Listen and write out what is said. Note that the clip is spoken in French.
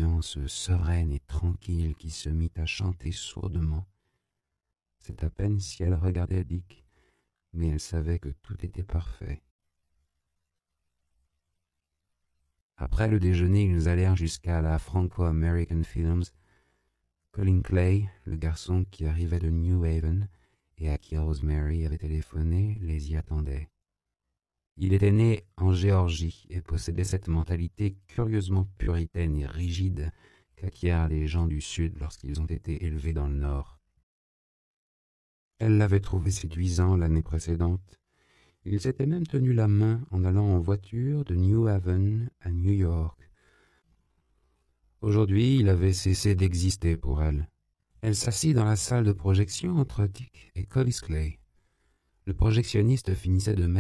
conscience sereine et tranquille qui se mit à chanter sourdement. C'est à peine si elle regardait Dick, mais elle savait que tout était parfait. Après le déjeuner, ils allèrent jusqu'à la Franco-American Films. Colin Clay, le garçon qui arrivait de New Haven et à qui Rosemary avait téléphoné, les y attendait. Il était né en Géorgie et possédait cette mentalité curieusement puritaine et rigide qu'acquièrent les gens du Sud lorsqu'ils ont été élevés dans le Nord. Elle l'avait trouvé séduisant l'année précédente. Ils s'étaient même tenus la main en allant en voiture de New Haven à New York. Aujourd'hui, il avait cessé d'exister pour elle. Elle s'assit dans la salle de projection entre Dick et Collis Clay. Le projectionniste finissait de mettre